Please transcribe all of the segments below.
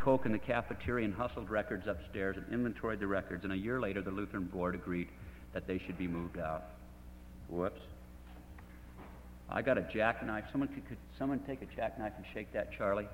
Coke in the cafeteria and hustled records upstairs and inventoried the records, and a year later the Lutheran board agreed that they should be moved out. Whoops. I got a jackknife. Could someone take a jackknife and shake that, Charlie?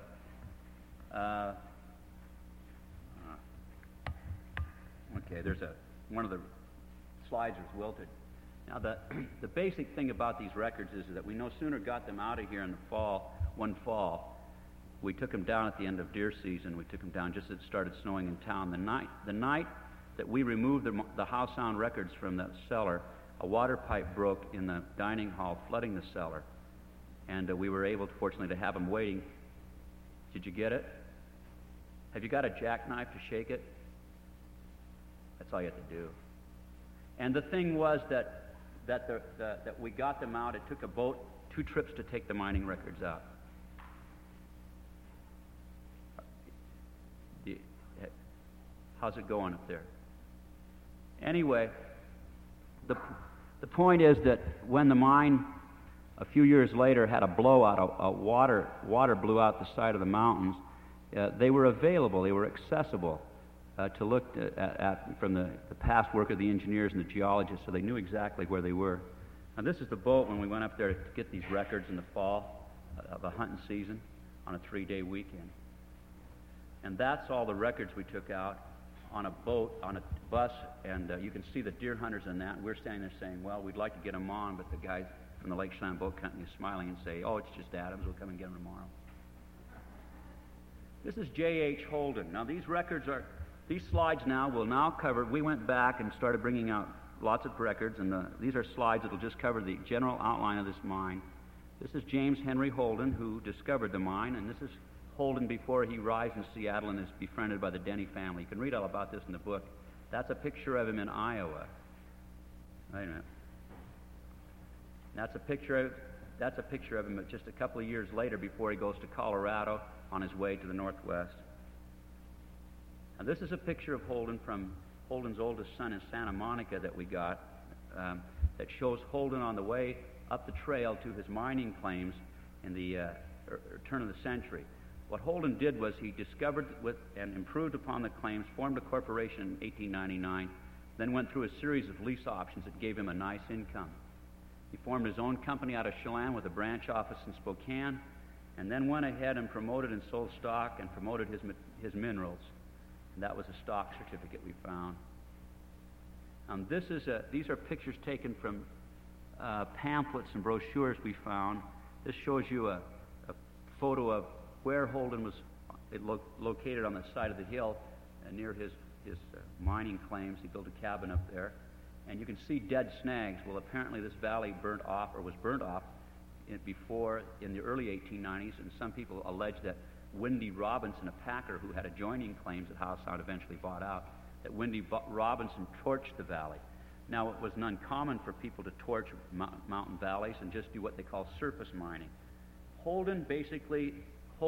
Okay, one of the slides was wilted. Now, the basic thing about these records is that we no sooner got them out of here in the fall, one fall, we took them down at the end of deer season. We took them down just as it started snowing in town. The night that we removed the house sound records from the cellar, a water pipe broke in the dining hall, flooding the cellar. And we were able, fortunately, to have them waiting. Did you get it? Have you got a jackknife to shake it? That's all you have to do. And the thing was that we got them out. It took a boat 2 trips to take the mining records out. How's it going up there? Anyway, the point is that when the mine a few years later had a blowout, water blew out the side of the mountains, they were available, they were accessible to look at from the past work of the engineers and the geologists, so they knew exactly where they were. Now this is the boat when we went up there to get these records in the fall of a hunting season on a 3-day weekend. And that's all the records we took out on a boat, on a bus, and you can see the deer hunters in that. And we're standing there saying, well, we'd like to get them on, but the guy from the Lake Chelan Boat Company is smiling and say, oh, it's just Adams, we'll come and get them tomorrow. This is J.H. Holden. Now these slides now will now cover, we went back and started bringing out lots of records, and these are slides that will just cover the general outline of this mine. This is James Henry Holden, who discovered the mine, and this is Holden before he arrives in Seattle and is befriended by the Denny family. You can read all about this in the book. That's a picture of him in Iowa. Wait a minute. That's a picture of him just a couple of years later before he goes to Colorado on his way to the Northwest. Now this is a picture of Holden from Holden's oldest son in Santa Monica that we got that shows Holden on the way up the trail to his mining claims in the turn of the century. What Holden did was he discovered and improved upon the claims, formed a corporation in 1899, then went through a series of lease options that gave him a nice income. He formed his own company out of Chelan with a branch office in Spokane, and then went ahead and promoted and sold stock and promoted his minerals. And that was a stock certificate we found. These are pictures taken from pamphlets and brochures we found. This shows you a photo of where Holden was located on the side of the hill near his mining claims. He built a cabin up there. And you can see dead snags. Well, apparently this valley was burnt off in the early 1890s, and some people allege that Windy Robinson, a packer who had adjoining claims that Howe Sound eventually bought out, that Windy Robinson torched the valley. Now, it was uncommon for people to torch mountain valleys and just do what they call surface mining. Holden basically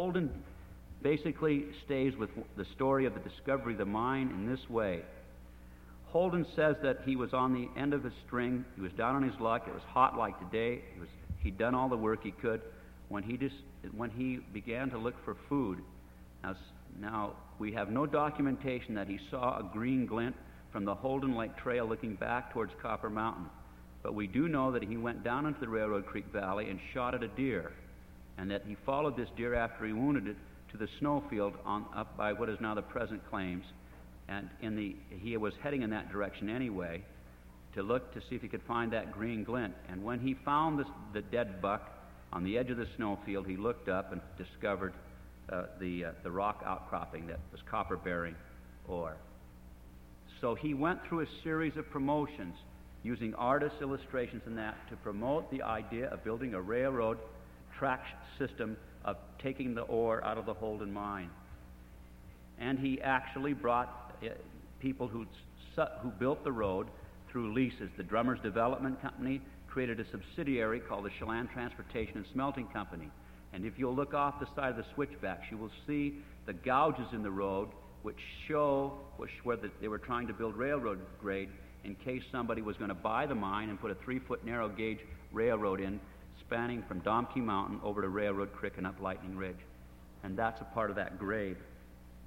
stays with the story of the discovery of the mine in this way. Holden says that he was on the end of his string. He was down on his luck. It was hot like today. He'd done all the work he could. When he began to look for food, now we have no documentation that he saw a green glint from the Holden Lake Trail looking back towards Copper Mountain. But we do know that he went down into the Railroad Creek Valley and shot at a deer, and that he followed this deer after he wounded it to the snowfield up by what is now the present claims. And he was heading in that direction anyway to look to see if he could find that green glint. And when he found the dead buck on the edge of the snowfield, he looked up and discovered the rock outcropping that was copper-bearing ore. So he went through a series of promotions using artist illustrations and that to promote the idea of building a railroad track system of taking the ore out of the Holden mine. And he actually brought people who built the road through leases. The Drummers Development Company created a subsidiary called the Chelan Transportation and Smelting Company. And if you'll look off the side of the switchbacks, you will see the gouges in the road which show where they were trying to build railroad grade in case somebody was going to buy the mine and put a 3-foot narrow gauge railroad in, spanning from Domkey Mountain over to Railroad Creek and up Lightning Ridge. And that's a part of that grade.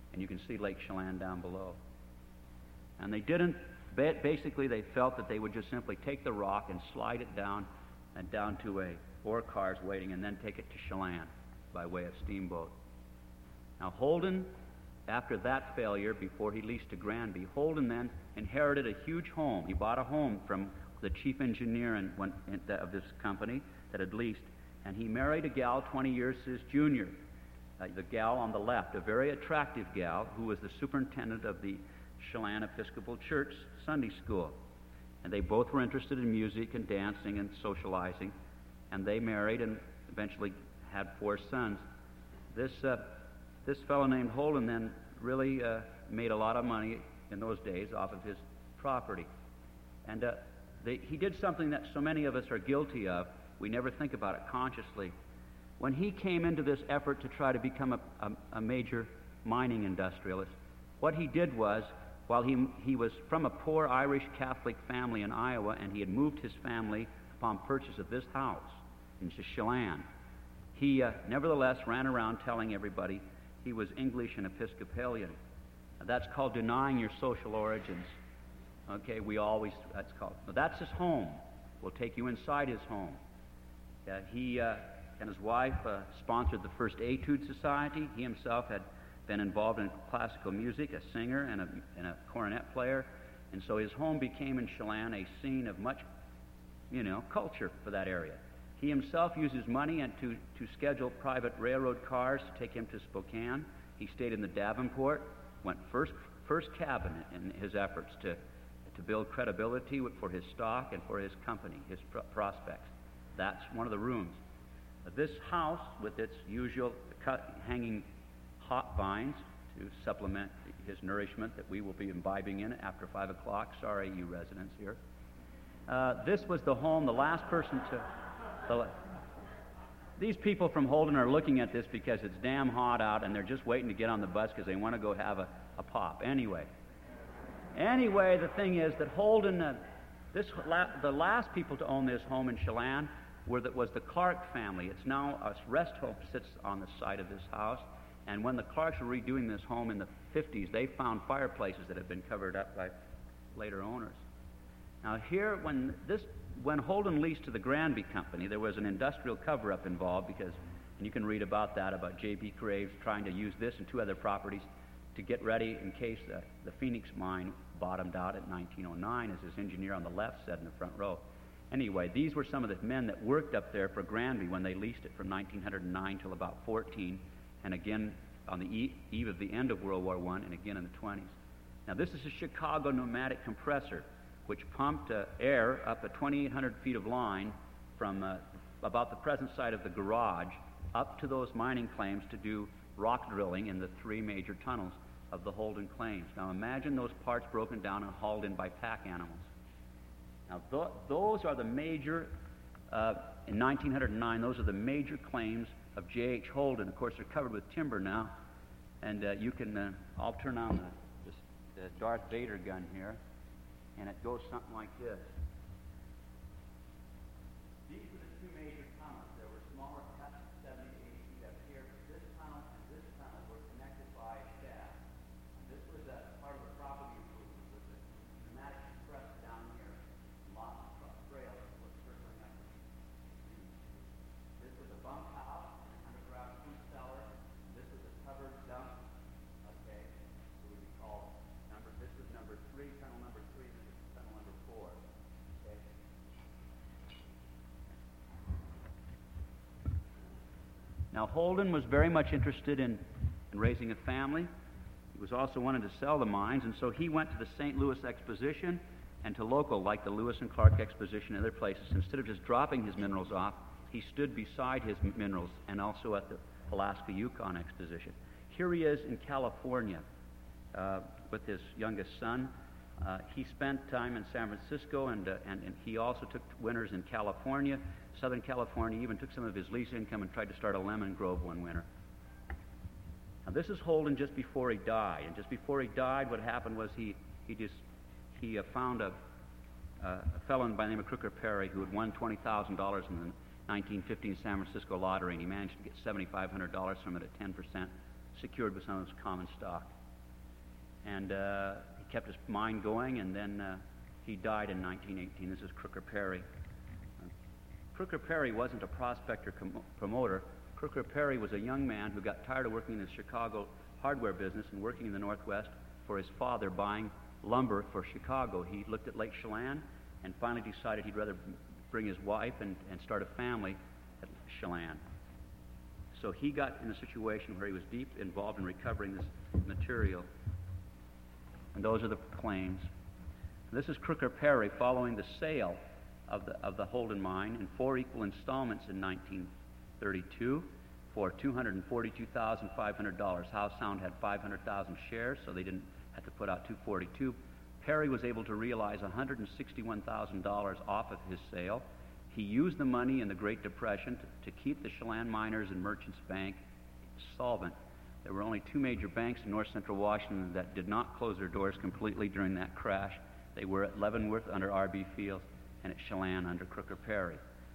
and you can see Lake Chelan down below. And they didn't, basically they felt that they would just simply take the rock and slide it down and down to ore cars waiting, and then take it to Chelan by way of steamboat. Now Holden, after that failure, before he leased to Granby, Holden then inherited a huge home. He bought a home from the chief engineer of this company that had leased, and he married a gal 20 years his junior, the gal on the left, a very attractive gal who was the superintendent of the Chelan Episcopal Church Sunday School. And they both were interested in music and dancing and socializing, and they married and eventually had 4 sons. This fellow named Holden then really made a lot of money in those days off of his property. And he did something that so many of us are guilty of. We never think about it consciously. When he came into this effort to try to become a major mining industrialist, what he did was, while he was from a poor Irish Catholic family in Iowa, and he had moved his family upon purchase of this house in Chelan, he nevertheless ran around telling everybody he was English and Episcopalian. That's called denying your social origins. Okay, that's called. But that's his home. We'll take you inside his home. He and his wife sponsored the first Etude Society. He himself had been involved in classical music, a singer and a cornet player, and so his home became in Chelan a scene of much, culture for that area. He himself used his money and to schedule private railroad cars to take him to Spokane. He stayed in the Davenport, went first cabin in his efforts to build credibility for his stock and for his company, his prospects. That's one of the rooms. This house, with its usual hanging hop vines to supplement his nourishment that we will be imbibing in after 5 o'clock. Sorry, you residents here. This was the home, the last person to... These people from Holden are looking at this because it's damn hot out, and they're just waiting to get on the bus because they want to go have a pop. Anyway, the thing is that Holden, the last people to own this home in Chelan was the Clark family. It's now a rest home sits on the site of this house. And when the Clarks were redoing this home in the 50s, they found fireplaces that had been covered up by later owners. Now here, when Holden leased to the Granby Company, there was an industrial cover-up involved because, and you can read about that, about J.B. Graves trying to use this and 2 other properties to get ready in case the Phoenix mine bottomed out at 1909, as his engineer on the left said in the front row. Anyway, these were some of the men that worked up there for Granby when they leased it from 1909 till about 14, and again on the eve of the end of World War I, and again in the 20s. Now this is a Chicago pneumatic compressor which pumped air up at 2,800 feet of line from about the present site of the garage up to those mining claims to do rock drilling in the 3 major tunnels of the Holden claims. Now imagine those parts broken down and hauled in by pack animals. Now those are the major, in 1909, those are the major claims of J.H. Holden. Of course, they're covered with timber now, and you can, I'll turn on the Darth Vader gun here, and it goes something like this. These are the 2 major tunnels. There were smaller cuts, 70, 80 feet up here. This tunnel and this tunnel were connected by a shaft. And this was part of the property improvement with the pneumatic compressor down here. Lots of trails were circling up. This was a bunkhouse, an underground food cellar. This was a covered dump. Okay, it would be called this was number 3, tunnel number 3. This is tunnel number 4. Okay. Now Holden was very much interested in raising a family. He was also wanting to sell the mines, and so he went to the St. Louis Exposition and to local, like the Lewis and Clark Exposition and other places. Instead of just dropping his minerals off, he stood beside his minerals, and also at the Alaska-Yukon Exposition. Here he is in California with his youngest son. He spent time in San Francisco, and he also took winters in California, Southern California, even took some of his lease income and tried to start a lemon grove one winter. Now this is Holden just before he died, and just before he died, what happened was he found a fellow by the name of Crooker Perry who had won $20,000 in the 1915 San Francisco lottery, and he managed to get $7,500 from it at 10%, secured with some of his common stock. and he kept his mine going, and then he died in 1918. This is Crooker Perry. Crooker Perry wasn't a prospector promoter. Crooker Perry was a young man who got tired of working in the Chicago hardware business and working in the Northwest for his father, buying lumber for Chicago. He looked at Lake Chelan and finally decided he'd rather bring his wife and start a family at Chelan. So he got in a situation where he was deep involved in recovering this material. And those are the claims. This is Crooker Perry following the sale of the Holden mine in 4 equal installments in 1932 for $242,500. Howe Sound had 500,000 shares, so they didn't have to put out $242,000. Perry was able to realize $161,000 off of his sale. He used the money in the Great Depression to keep the Chelan Miners and Merchants Bank solvent. There were only 2 major banks in north central Washington that did not close their doors completely during that crash. They were at Leavenworth under R.B. Fields and at Chelan under Crooker Perry.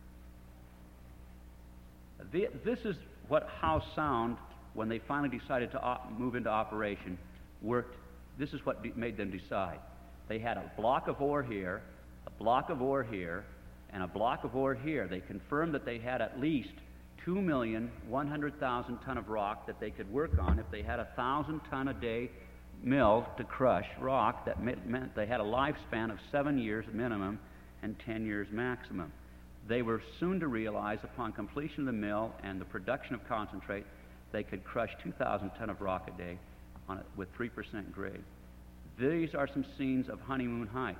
This is what Howe Sound, when they finally decided to move into operation, worked. This is what made them decide. They had a block of ore here, a block of ore here, and a block of ore here. They confirmed that they had at least 2,100,000 ton of rock that they could work on. If they had a 1,000 ton a day mill to crush rock, that meant they had a lifespan of 7 years minimum and 10 years maximum. They were soon to realize, upon completion of the mill and the production of concentrate, they could crush 2,000 ton of rock a day with 3% grade. These are some scenes of Honeymoon Heights.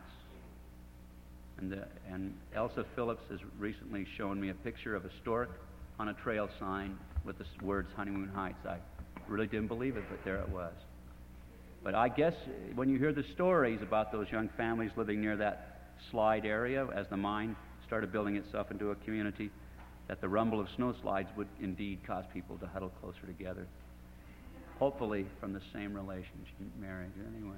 And Elsa Phillips has recently shown me a picture of a stork on a trail sign with the words Honeymoon Heights. I really didn't believe it, but there it was. But I guess when you hear the stories about those young families living near that slide area as the mine started building itself into a community, that the rumble of snowslides would indeed cause people to huddle closer together. Hopefully from the same relationship, marriage, anyway.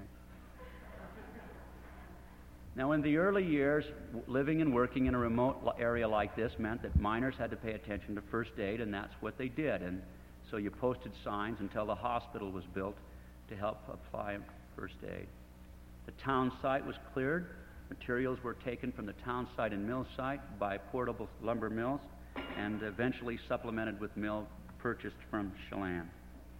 Now, in the early years, living and working in a remote area like this meant that miners had to pay attention to first aid, and that's what they did. And so you posted signs until the hospital was built to help apply first aid. The town site was cleared. Materials were taken from the town site and mill site by portable lumber mills and eventually supplemented with mill purchased from Chelan.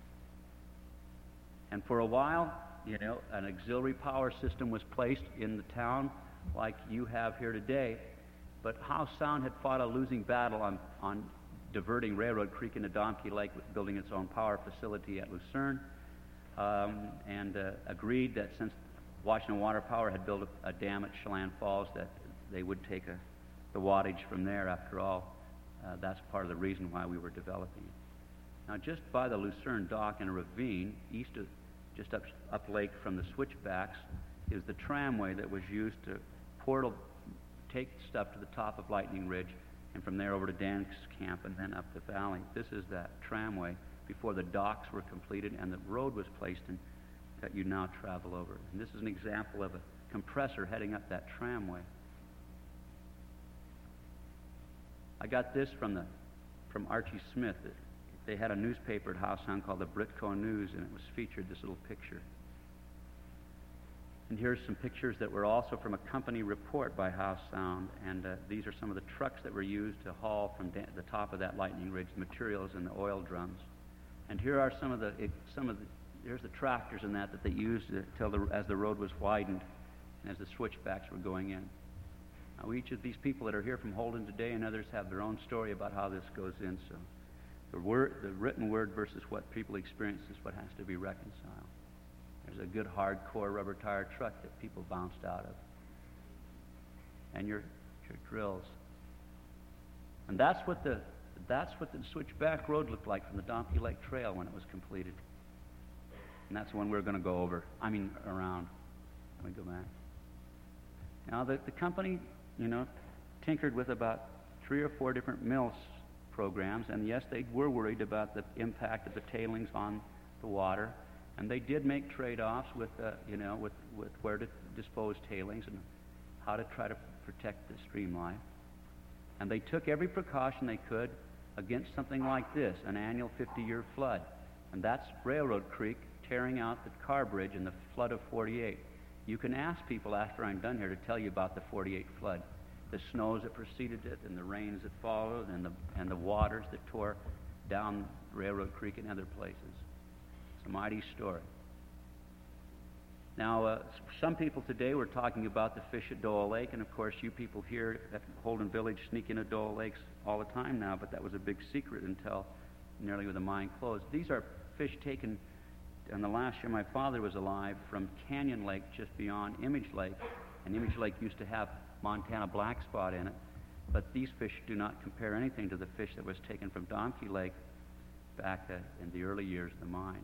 And for a while, an auxiliary power system was placed in the town like you have here today. But Howe Sound had fought a losing battle on diverting Railroad Creek into Domkey Lake with building its own power facility at Lucerne, and agreed that since Washington Water Power had built a dam at Chelan Falls, that they would take the wattage from there. After all, that's part of the reason why we were developing it. Now, just by the Lucerne dock in a ravine, just up lake from the switchbacks, is the tramway that was used to take stuff to the top of Lightning Ridge, and from there over to Dan's Camp and then up the valley. This is that tramway before the docks were completed and the road was placed in that you now travel over. And this is an example of a compressor heading up that tramway. I got this from Archie Smith. They had a newspaper at Howe Sound called the Britco News, and it was featured this little picture. And here's some pictures that were also from a company report by Howe Sound, and these are some of the trucks that were used to haul from the top of that Lightning Ridge the materials and the oil drums. And here are here's the tractors and that they used as the road was widened and as the switchbacks were going in. Now, each of these people that are here from Holden today and others have their own story about how this goes in. So the written word versus what people experience is what has to be reconciled. There's a good hardcore rubber tire truck that people bounced out of. And your drills. And that's what the switchback road looked like from the Domkey Lake Trail when it was completed. And that's the one we're going to go around when we go back. Now, the company, tinkered with about 3 or 4 different mills programs, and yes, they were worried about the impact of the tailings on the water, and they did make trade-offs with where to dispose tailings and how to try to protect the stream life. And they took every precaution they could against something like this, an annual 50-year flood. And that's Railroad Creek tearing out the car bridge in the flood of 48. You can ask people after I'm done here to tell you about the 48 flood, the snows that preceded it, and the rains that followed, and the waters that tore down Railroad Creek and other places. It's a mighty story. Now, some people today were talking about the fish at Dole Lake, and of course you people here at Holden Village sneak into Dole Lakes all the time now, but that was a big secret until nearly with the mine closed. These are fish taken in the last year my father was alive from Canyon Lake just beyond Image Lake, and Image Lake used to have Montana black spot in it, but these fish do not compare anything to the fish that was taken from Donkey Lake back in the early years of the mine.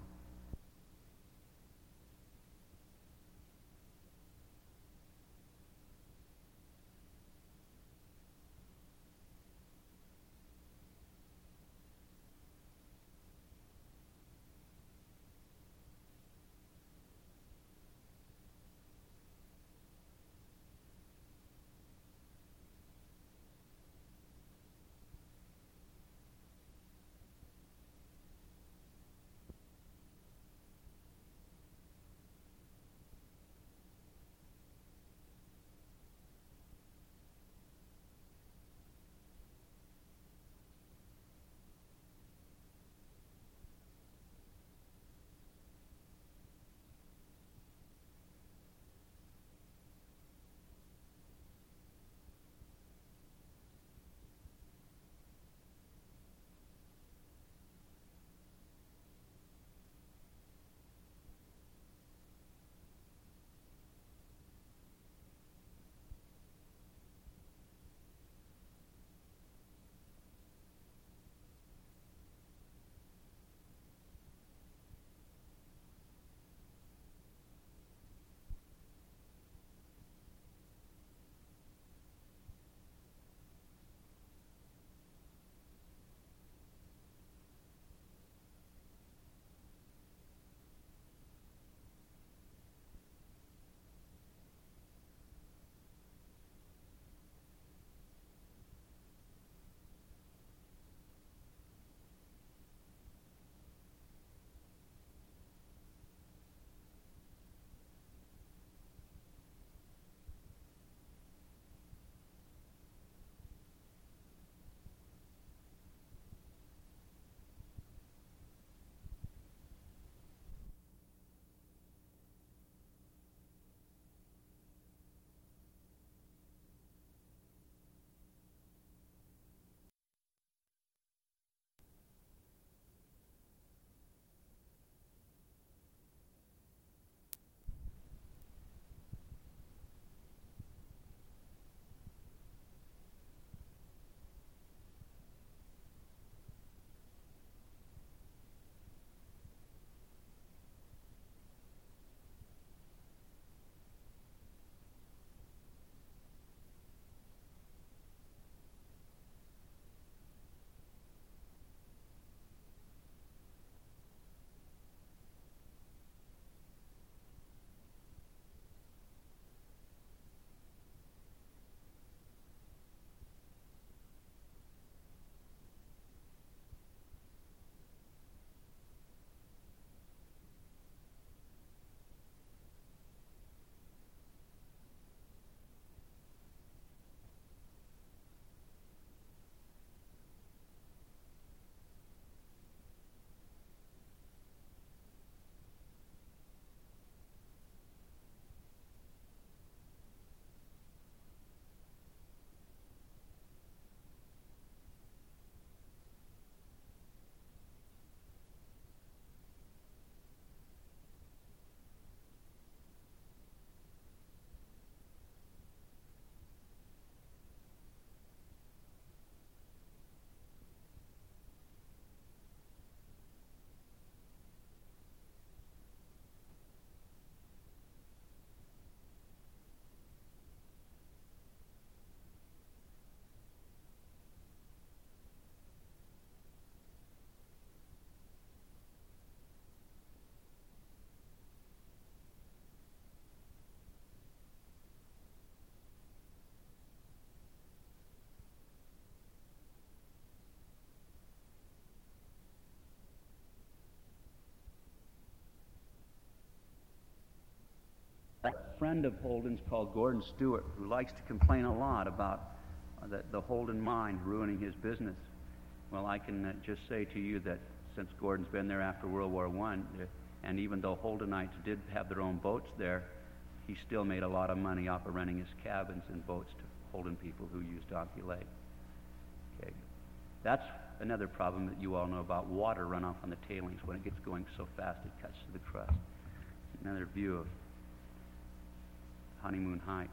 friend of Holden's called Gordon Stewart, who likes to complain a lot about the Holden mine ruining his business. Well, I can just say to you that since Gordon's been there after World War I, and even though Holdenites did have their own boats there, he still made a lot of money off of renting his cabins and boats to Holden people who used Donkey Lake. Okay. That's another problem that you all know about water runoff on the tailings. When it gets going so fast, it cuts to the crust. Another view of Honeymoon Heights.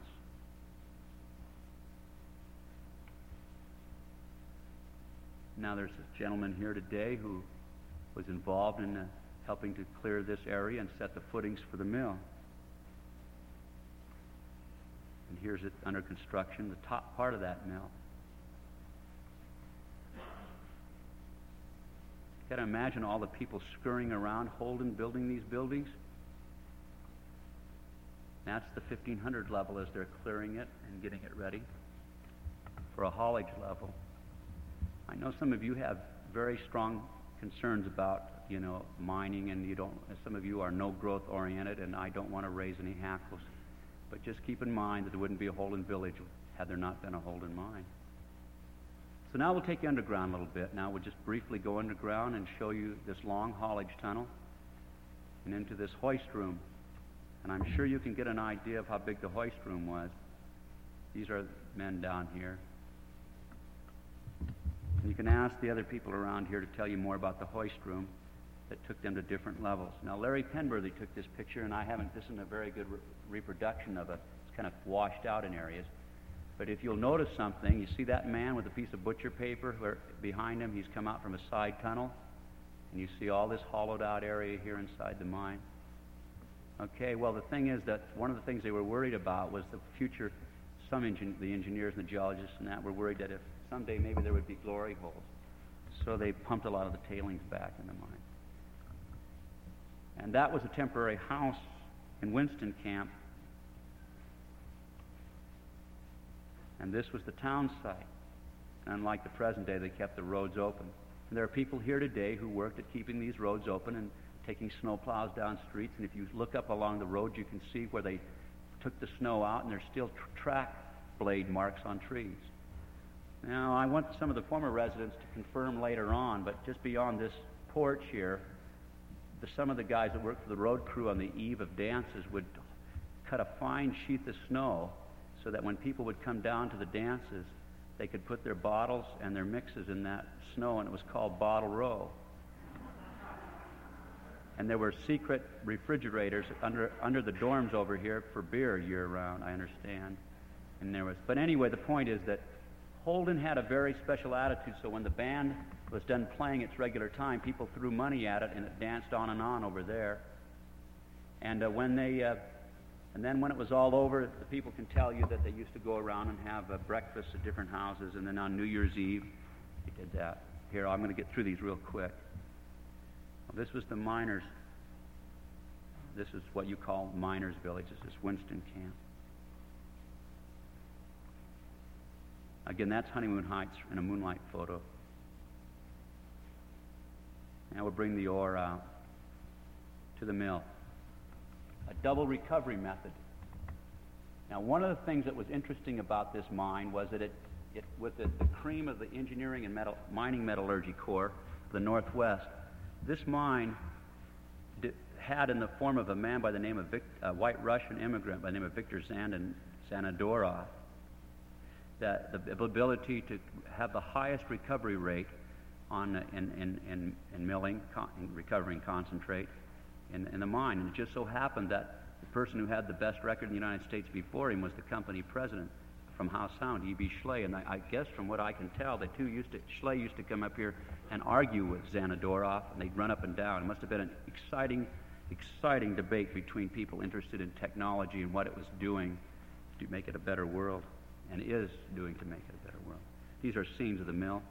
Now there's a gentleman here today who was involved in helping to clear this area and set the footings for the mill. And here's it under construction, the top part of that mill. You got to imagine all the people scurrying around Holden building these buildings. That's the 1500 level as they're clearing it and getting it ready for a haulage level. I know some of you have very strong concerns about, mining, and some of you are no-growth oriented, and I don't want to raise any hackles. But just keep in mind that there wouldn't be a Holden village had there not been a Holden mine. So now we'll take you underground a little bit. Now we'll just briefly go underground and show you this long haulage tunnel and into this hoist room. And I'm sure you can get an idea of how big the hoist room was. These are men down here. And you can ask the other people around here to tell you more about the hoist room that took them to different levels. Now, Larry Penberthy took this picture, and this isn't a very good reproduction of it. It's kind of washed out in areas. But if you'll notice something, you see that man with a piece of butcher paper where behind him, he's come out from a side tunnel, and you see all this hollowed out area here inside the mine. Okay, well, the thing is that one of the things they were worried about was the future. The engineers and the geologists and that were worried that if someday maybe there would be glory holes. So they pumped a lot of the tailings back in the mine. And that was a temporary house in Winston Camp. And this was the town site. And unlike the present day, they kept the roads open. And there are people here today who worked at keeping these roads open and taking snow plows down streets. And if you look up along the road, you can see where they took the snow out, and there's still track blade marks on trees. Now, I want some of the former residents to confirm later on, but just beyond this porch here, some of the guys that worked for the road crew on the eve of dances would cut a fine sheath of snow so that when people would come down to the dances, they could put their bottles and their mixes in that snow, and it was called Bottle Row. And there were secret refrigerators under the dorms over here for beer year-round, I understand. But anyway, the point is that Holden had a very special attitude, so when the band was done playing its regular time, people threw money at it, and it danced on and on over there. And then when it was all over, the people can tell you that they used to go around and have breakfast at different houses, and then on New Year's Eve, they did that. Here, I'm going to get through these real quick. Well, this was the miners. This is what you call miners' village. This is Winston Camp. Again, that's Honeymoon Heights in a moonlight photo. Now we'll bring the ore out to the mill. A double recovery method. Now, one of the things that was interesting about this mine was that it with the cream of the engineering and mining metallurgy corps of the Northwest, this mine had in the form of a man by the name of a white Russian immigrant by the name of Viktor Zanodorov, that the ability to have the highest recovery rate in milling, in recovering concentrate in the mine. And it just so happened that the person who had the best record in the United States before him was the company president from Howe Sound, E.B. Schley. And I guess from what I can tell, Schley used to come up here and argue with Zanodorov, and they'd run up and down. It must have been an exciting debate between people interested in technology and what it was doing to make it a better world, and is doing to make it a better world. These are scenes of the mill.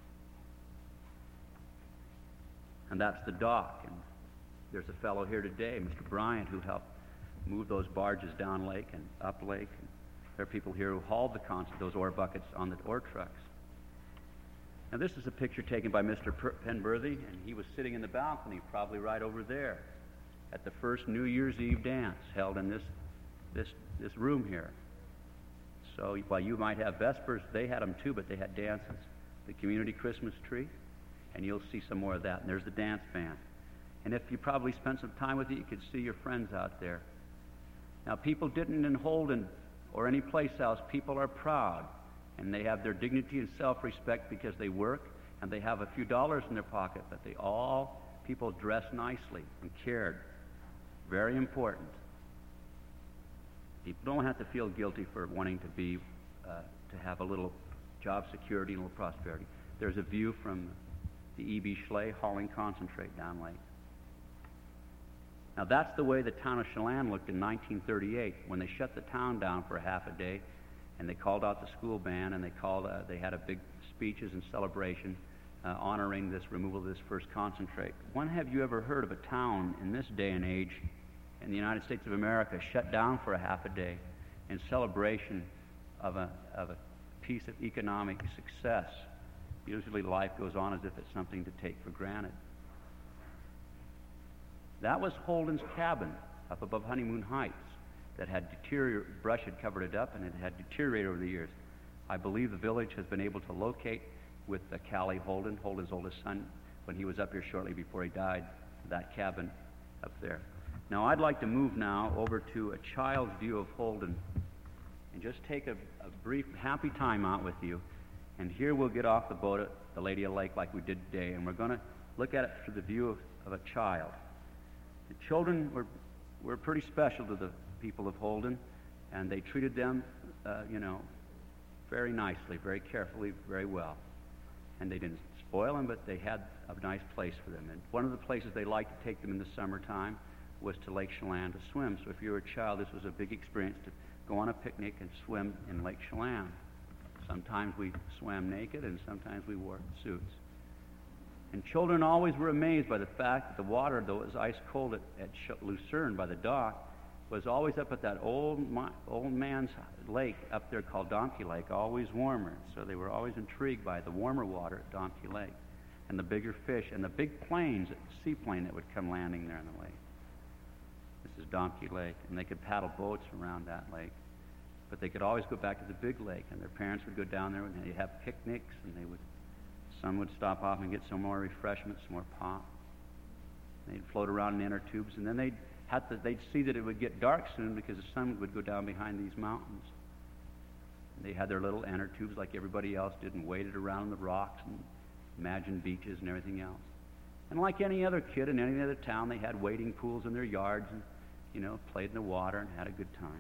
And that's the dock. And there's a fellow here today, Mr. Bryant, who helped move those barges down lake and up lake. And there are people here who hauled those ore buckets on the ore trucks. Now, this is a picture taken by Mr. Penberthy, and he was sitting in the balcony, probably right over there, at the first New Year's Eve dance held in this this room here. So while you might have Vespers, they had them too, but they had dances. The community Christmas tree, and you'll see some more of that. And there's the dance band. And if you probably spent some time with it, you could see your friends out there. Now, people didn't in Holden or any place else, people are proud, and they have their dignity and self-respect because they work, and they have a few dollars in their pocket, but people dress nicely and cared. Very important. People don't have to feel guilty for wanting to have a little job security and a little prosperity. There's a view from the E.B. Schley hauling concentrate down lake. Now that's the way the town of Chelan looked in 1938 when they shut the town down for half a day, and they called out the school band, and they had a big speeches and celebration honoring this removal of this first concentrate. When have you ever heard of a town in this day and age in the United States of America shut down for a half a day in celebration of a piece of economic success? Usually life goes on as if it's something to take for granted. That was Holden's cabin up above Honeymoon Heights that had brush had covered it up, and it had deteriorated over the years. I believe the village has been able to locate with Callie Holden, Holden's oldest son, when he was up here shortly before he died, that cabin up there. Now I'd like to move now over to a child's view of Holden and just take a brief happy time out with you. And here we'll get off the boat at the Lady of Lake like we did today, and we're going to look at it through the view of a child. The children were pretty special to the people of Holden, and they treated them, very nicely, very carefully, very well. And they didn't spoil them, but they had a nice place for them. And one of the places they liked to take them in the summertime was to Lake Chelan to swim. So if you were a child, this was a big experience to go on a picnic and swim in Lake Chelan. Sometimes we swam naked, and sometimes we wore suits. And children always were amazed by the fact that the water, though it was ice cold at Lucerne by the dock, was always up at that old man's lake up there called Donkey Lake, always warmer. So they were always intrigued by the warmer water at Donkey Lake and the bigger fish and the big planes, seaplane that would come landing there in the lake. This is Donkey Lake, and they could paddle boats around that lake. But they could always go back to the big lake, and their parents would go down there and they'd have picnics, and some would stop off and get some more refreshments, some more pop. They'd float around in inner tubes, and then they'd see that it would get dark soon because the sun would go down behind these mountains. They had their little inner tubes like everybody else did and waded around the rocks and imagined beaches and everything else. And like any other kid in any other town, they had wading pools in their yards and, played in the water and had a good time.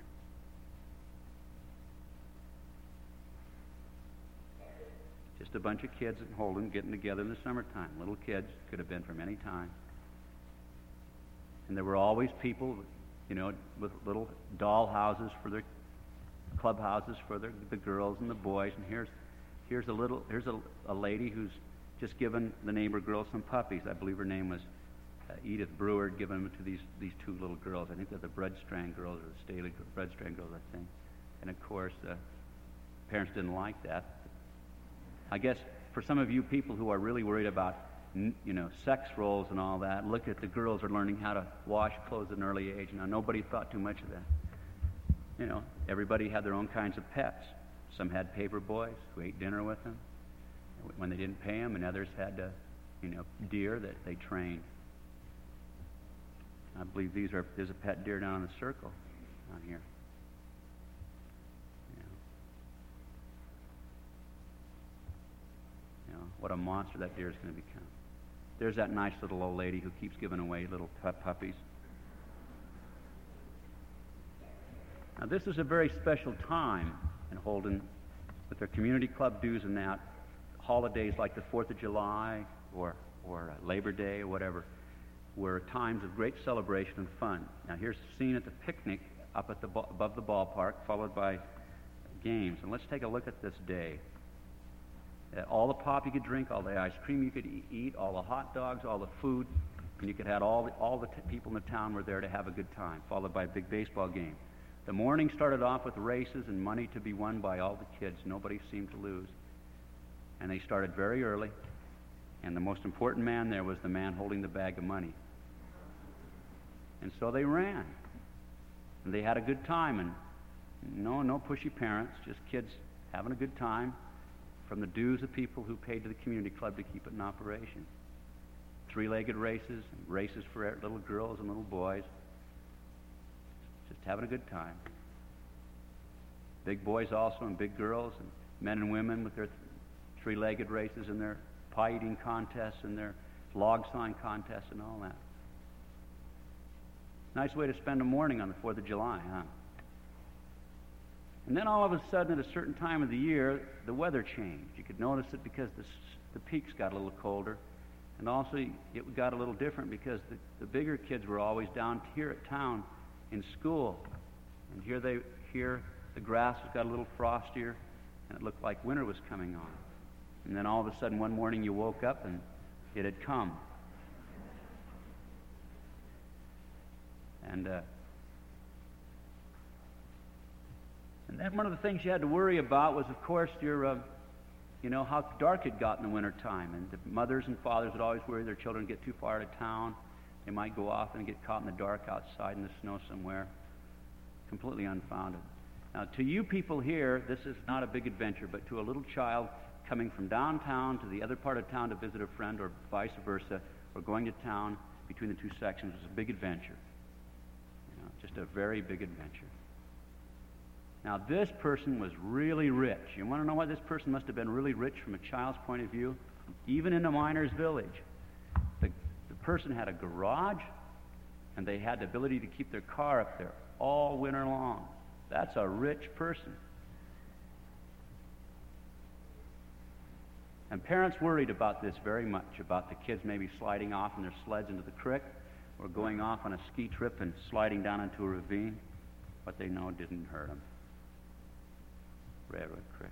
Just a bunch of kids in Holden getting together in the summertime. Little kids, could have been from any time. And there were always people, with little doll houses for their clubhouses for the girls and the boys. And here's a lady who's just given the neighbor girls some puppies. I believe her name was Edith Brewer, given them to these two little girls. I think they're the Breadstrand girls or the Staley Breadstrand girls, I think. And of course, parents didn't like that. I guess for some of you people who are really worried about, sex roles and all that, look at the girls are learning how to wash clothes at an early age. Now, nobody thought too much of that. Everybody had their own kinds of pets. Some had paper boys who ate dinner with them when they didn't pay them, and others had, deer that they trained. I believe there's a pet deer down in the circle down here. What a monster that deer is going to become. There's that nice little old lady who keeps giving away little puppies. Now, this is a very special time in Holden with their community club dues and that. Holidays like the 4th of July or Labor Day or whatever were times of great celebration and fun. Now, here's the scene at the picnic up at above the ballpark, followed by games. And let's take a look at this day. All the pop you could drink, all the ice cream you could eat, all the hot dogs, all the food, and you could have all the people in the town were there to have a good time, followed by a big baseball game. The morning started off with races and money to be won by all the kids. Nobody seemed to lose. And they started very early, and the most important man there was the man holding the bag of money. And so they ran. And they had a good time, and no pushy parents, just kids having a good time from the dues of people who paid to the community club to keep it in operation. Three-legged races, races for little girls and little boys. Just having a good time. Big boys also and big girls, and men and women with their three-legged races and their pie-eating contests and their log sawing contests and all that. Nice way to spend a morning on the 4th of July, huh? And then all of a sudden, at a certain time of the year, the weather changed. You could notice it because the peaks got a little colder. And also, it got a little different because the bigger kids were always down here at town in school. And here the grass got a little frostier, and it looked like winter was coming on. And then all of a sudden, one morning you woke up, and it had come. And then one of the things you had to worry about was, of course, how dark it got in the wintertime. And the mothers and fathers would always worry their children would get too far out of town. They might go off and get caught in the dark outside in the snow somewhere. Completely unfounded. Now, to you people here, this is not a big adventure, but to a little child coming from downtown to the other part of town to visit a friend, or vice versa, or going to town between the two sections, was a big adventure. Just a very big adventure. Now, this person was really rich. You want to know why this person must have been really rich from a child's point of view? Even in a miner's village. The person had a garage, and they had the ability to keep their car up there all winter long. That's a rich person. And parents worried about this very much, about the kids maybe sliding off in their sleds into the creek, or going off on a ski trip and sliding down into a ravine. But they know it didn't hurt them. Railroad Creek.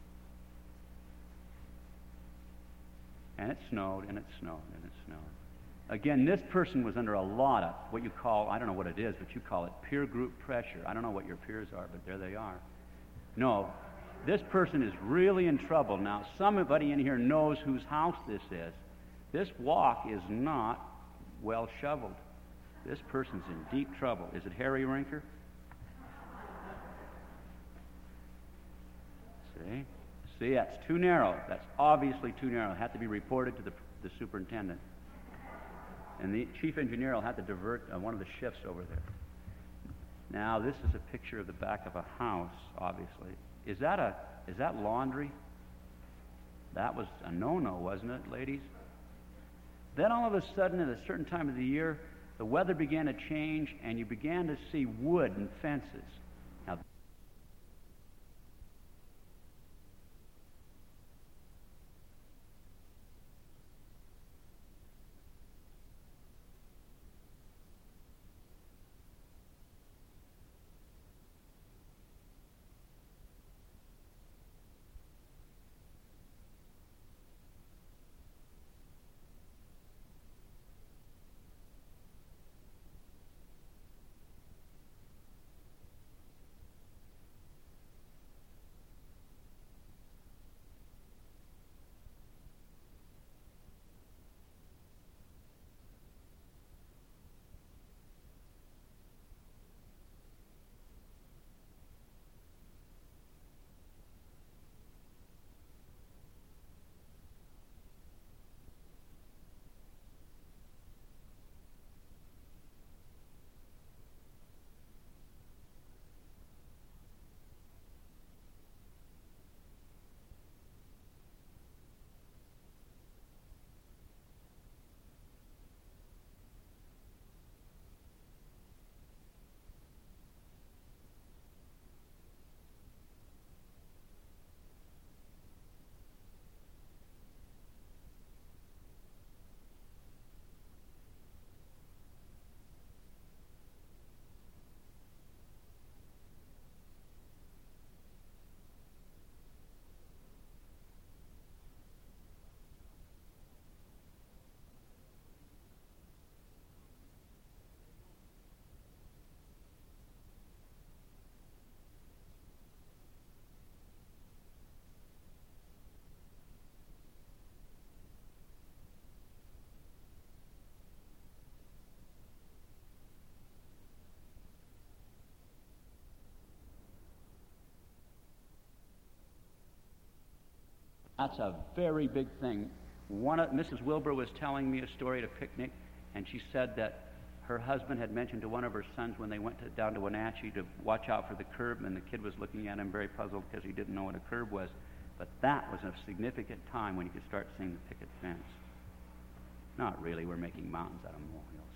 And it snowed, and it snowed, and it snowed. Again, this person was under a lot of what you call, I don't know what it is, but you call it peer group pressure. I don't know what your peers are, but there they are. No, this person is really in trouble. Now, somebody in here knows whose house this is. This walk is not well shoveled. This person's in deep trouble. Is it Harry Rinker? See, that's too narrow. That's obviously too narrow. It had to be reported to the superintendent. And the chief engineer will have to divert one of the shifts over there. Now, this is a picture of the back of a house, obviously. Is that laundry? That was a no-no, wasn't it, ladies? Then all of a sudden, at a certain time of the year, the weather began to change, and you began to see wood and fences. Now, That's a very big thing. Mrs. Wilbur was telling me a story at a picnic, and she said that her husband had mentioned to one of her sons when they went down to Wenatchee to watch out for the curb, and the kid was looking at him very puzzled because he didn't know what a curb was. But that was a significant time when you could start seeing the picket fence. Not really, we're making mountains out of molehills.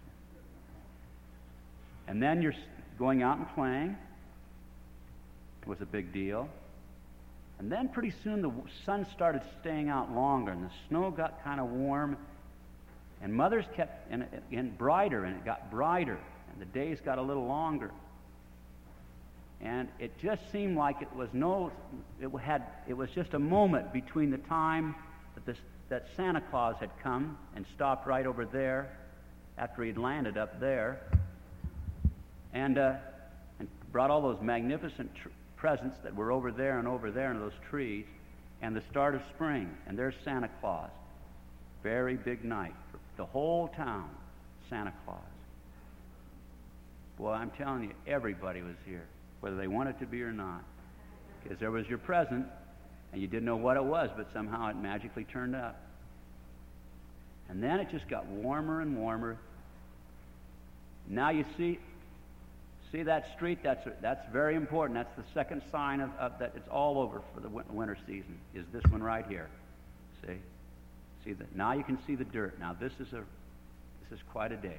And then you're going out and playing. It was a big deal. And then pretty soon the sun started staying out longer, and the snow got kind of warm, and mothers kept and brighter, and it got brighter, and the days got a little longer. And it just seemed like it was just a moment between the time that Santa Claus had come and stopped right over there after he'd landed up there, and brought all those magnificent presents that were over there and those trees, and the start of spring, and there's Santa Claus. Very big night for the whole town, Santa Claus. Boy, I'm telling you, everybody was here, whether they wanted to be or not, because there was your present, and you didn't know what it was, but somehow it magically turned up. And then it just got warmer and warmer. Now you see that street? That's very important. That's the second sign of that it's all over for the winter season, is this one right here. See that? Now you can see the dirt. Now this is quite a day.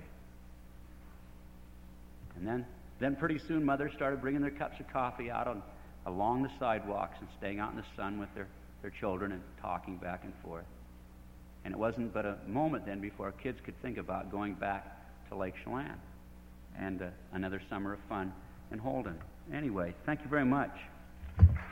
And then pretty soon mothers started bringing their cups of coffee out along the sidewalks and staying out in the sun with their children and talking back and forth. And it wasn't but a moment then before kids could think about going back to Lake Chelan and another summer of fun in Holden. Anyway, thank you very much.